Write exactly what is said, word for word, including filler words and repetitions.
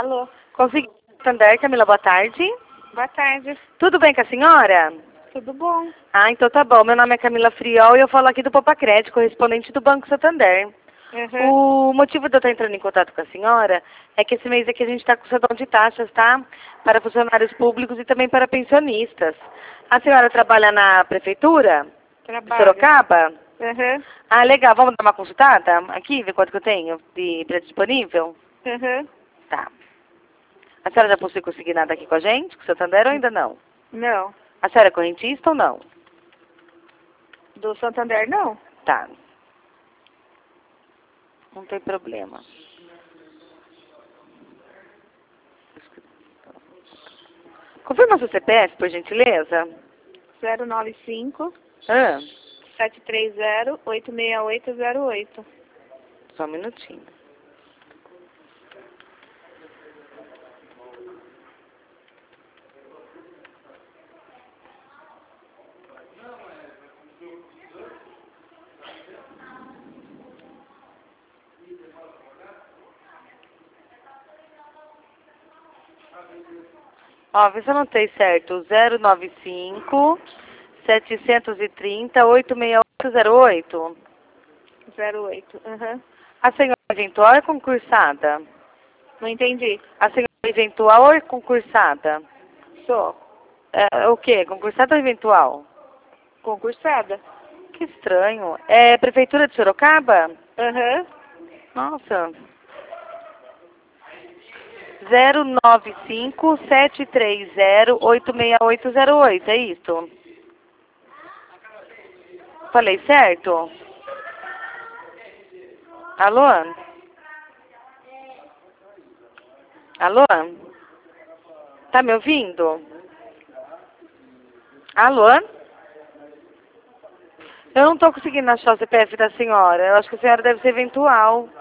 Alô? Consegui. Santander, Camila, boa tarde. Boa tarde. Tudo bem com a senhora? Tudo bom? Ah, então tá bom. Meu nome é Camila Friol e eu falo aqui do Popacred, correspondente do Banco Santander. Uhum. O motivo de eu estar entrando em contato com a senhora é que esse mês aqui a gente está com setor de taxas, tá? Para funcionários públicos e também para pensionistas. A senhora trabalha na prefeitura de Trabalho. Sorocaba? Uhum. Ah, legal. Vamos dar uma consultada aqui, ver quanto que eu tenho de preço disponível? Uhum. Tá. A senhora já possui conseguir nada aqui com a gente, com o Santander, ou ainda não? Não. A senhora é correntista ou não? Do Santander, não. Tá. Não tem problema. Confirma seu C P F, por gentileza. zero nove cinco, Ah, sete três zero, oito seis oito zero oito. só um minutinho. Ó, vê se eu anotei certo. zero nove cinco, sete três zero, oito seis oito zero oito. zero oito. Uhum. A senhora é eventual ou é concursada? Não entendi. A senhora é eventual ou é concursada? Sou É, o quê? Concursada ou eventual? concursada. Que estranho. É Prefeitura de Sorocaba? Uhum. Nossa. zero nove cinco, sete três zero, oito seis oito zero oito, é isso? Falei certo? Alô? Alô? Tá me ouvindo? Alô? Eu não tô conseguindo achar o C P F da senhora. Eu acho que a senhora deve ser eventual.